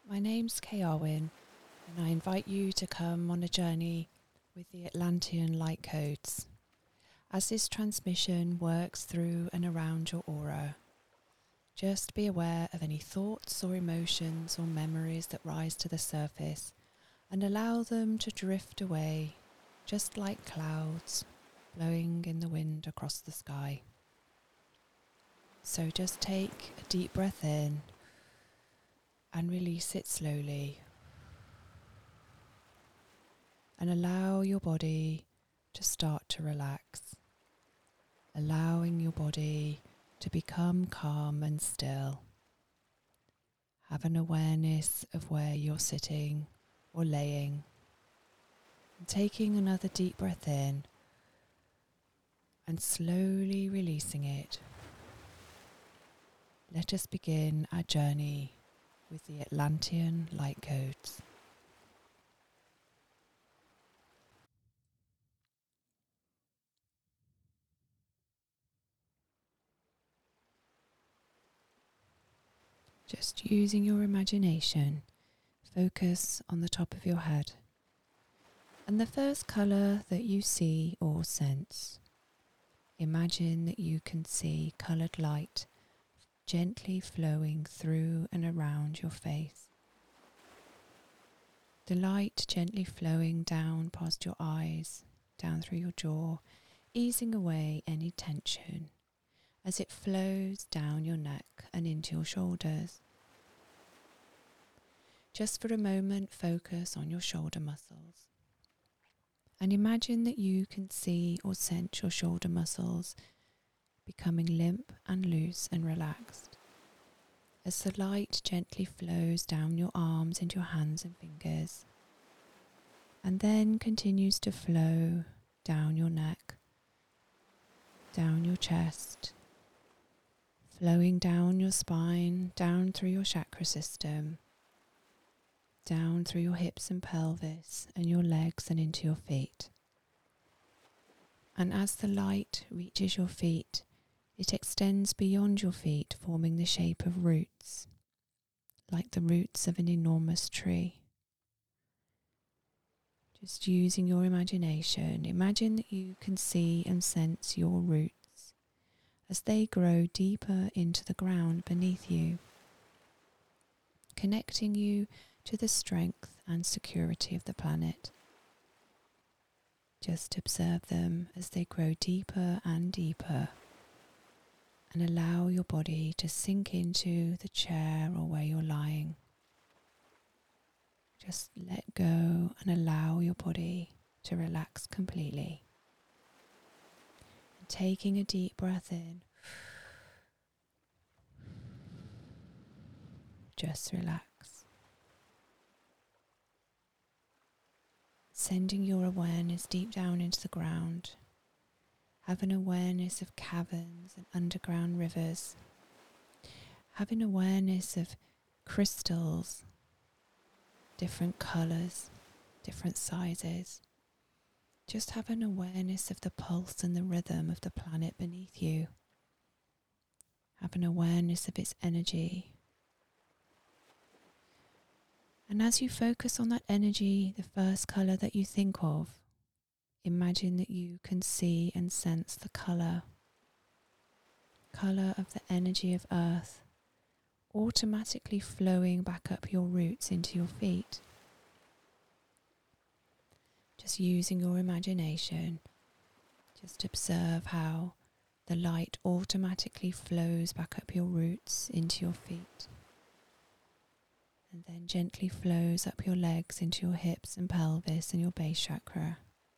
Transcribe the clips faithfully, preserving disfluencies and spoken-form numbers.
My name's Kay Arwin, and I invite you to come on a journey with the Atlantean light codes as this transmission works through and around your aura. Just be aware of any thoughts or emotions or memories that rise to the surface and allow them to drift away, just like clouds blowing in the wind across the sky. So just take a deep breath in and release it slowly, and allow your body to start to relax, allowing your body to become calm and still. Have an awareness of where you're sitting or laying, and taking another deep breath in and slowly releasing it. Let us begin our journey with the Atlantean light codes. Just using your imagination, focus on the top of your head and the first colour that you see or sense. Imagine that you can see coloured light gently flowing through and around your face. The light gently flowing down past your eyes, down through your jaw, easing away any tension as it flows down your neck and into your shoulders. Just for a moment, focus on your shoulder muscles and imagine that you can see or sense your shoulder muscles becoming limp and loose and relaxed as the light gently flows down your arms into your hands and fingers, and then continues to flow down your neck, down your chest, flowing down your spine, down through your chakra system, down through your hips and pelvis and your legs and into your feet. And as the light reaches your feet, it extends beyond your feet, forming the shape of roots, like the roots of an enormous tree. Just using your imagination, imagine that you can see and sense your roots as they grow deeper into the ground beneath you, connecting you to the strength and security of the planet. Just observe them as they grow deeper and deeper, and allow your body to sink into the chair or where you're lying. Just let go and allow your body to relax completely. And taking a deep breath in, just relax. Sending your awareness deep down into the ground. Have an awareness of caverns and underground rivers. Have an awareness of crystals, different colours, different sizes. Just have an awareness of the pulse and the rhythm of the planet beneath you. Have an awareness of its energy. And as you focus on that energy, the first colour that you think of, imagine that you can see and sense the colour, colour of the energy of earth, automatically flowing back up your roots into your feet. Just using your imagination, just observe how the light automatically flows back up your roots into your feet, and then gently flows up your legs into your hips and pelvis and your base chakra,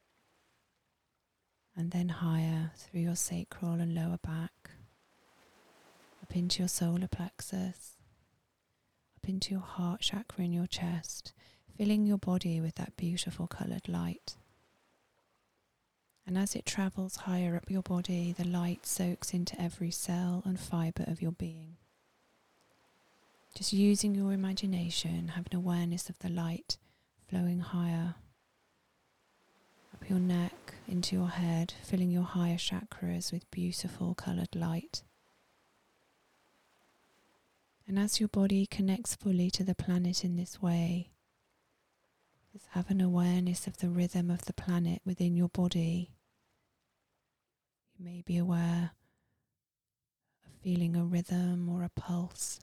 and then higher through your sacral and lower back, up into your solar plexus, up into your heart chakra in your chest, filling your body with that beautiful coloured light. And as it travels higher up your body, the light soaks into every cell and fibre of your being. Just using your imagination, have an awareness of the light flowing higher, up your neck, into your head, filling your higher chakras with beautiful coloured light. And as your body connects fully to the planet in this way, just have an awareness of the rhythm of the planet within your body. You may be aware of feeling a rhythm or a pulse.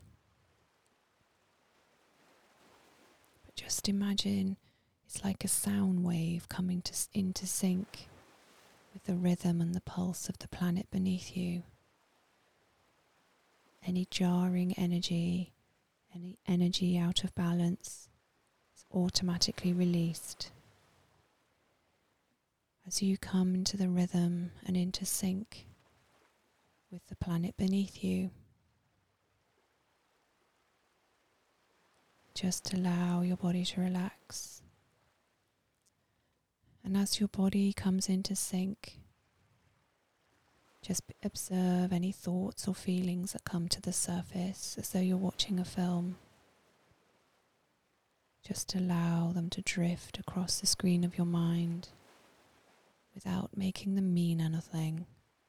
But just imagine it's like a sound wave coming to, into sync with the rhythm and the pulse of the planet beneath you. Any jarring energy, any energy out of balance is automatically released as you come into the rhythm and into sync with the planet beneath you. Just allow your body to relax. And as your body comes into sync, just observe any thoughts or feelings that come to the surface as though you're watching a film. Just allow them to drift across the screen of your mind without making them mean anything.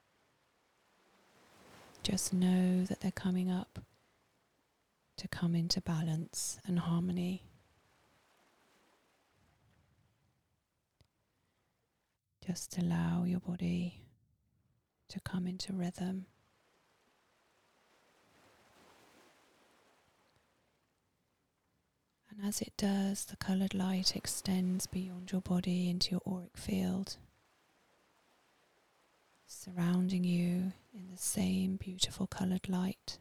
Just know that they're coming up to come into balance and harmony. Just allow your body to come into rhythm. And as it does, the coloured light extends beyond your body into your auric field, surrounding you in the same beautiful coloured light.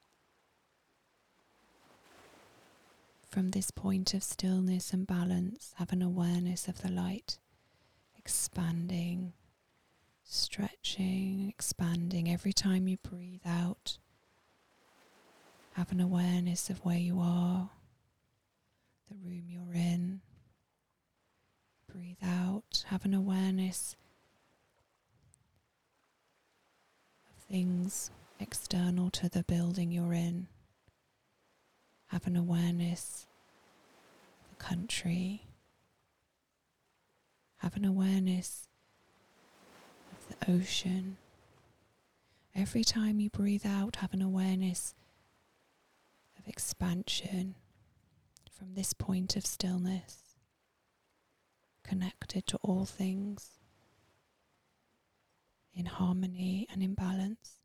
From this point of stillness and balance, have an awareness of the light expanding, stretching, expanding every time you breathe out. Have an awareness of where you are, the room you're in. Breathe out. Have an awareness of things external to the building you're in. Have an awareness of the country. Have an awareness of the ocean. Every time you breathe out, have an awareness of expansion from this point of stillness, connected to all things, in harmony and in balance.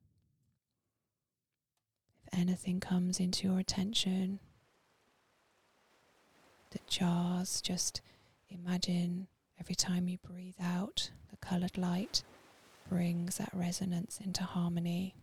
If anything comes into your attention that jars, just imagine every time you breathe out, the coloured light brings that resonance into harmony.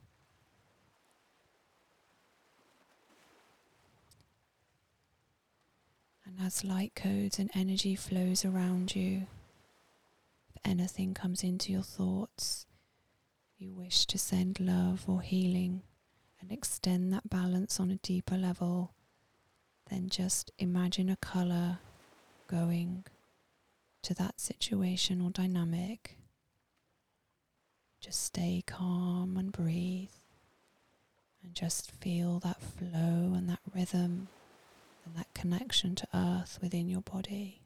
And as light codes and energy flows around you, if anything comes into your thoughts, you wish to send love or healing and extend that balance on a deeper level, then just imagine a colour going to that situation or dynamic. Just stay calm and breathe and just feel that flow and that rhythm and that connection to earth within your body.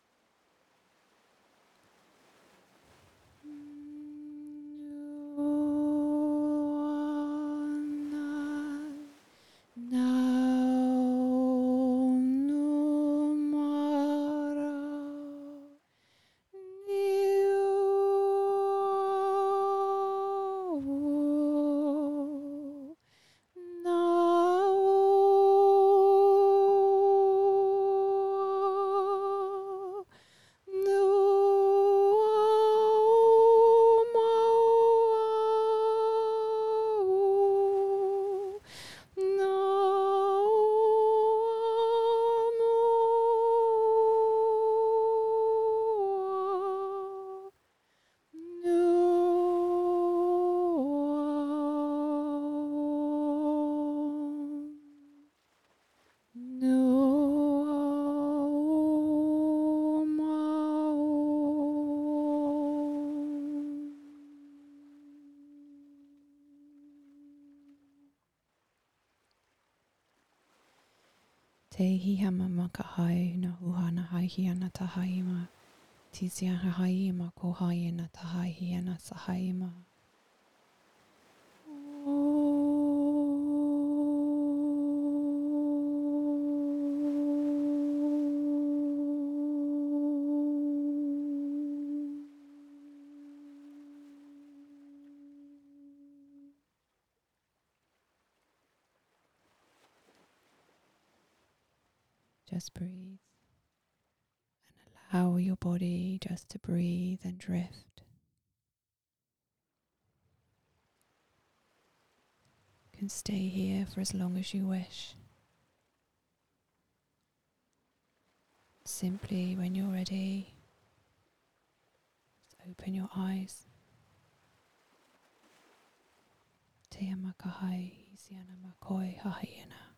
Te hihama makahai na huhana haihi ana tahaima. Tisia haima ko hai na tahai ana sahaima. Just breathe and allow your body just to breathe and drift. You can stay here for as long as you wish. Simply, when you're ready, just open your eyes. Te amakahai, isiana makoi hahaiena.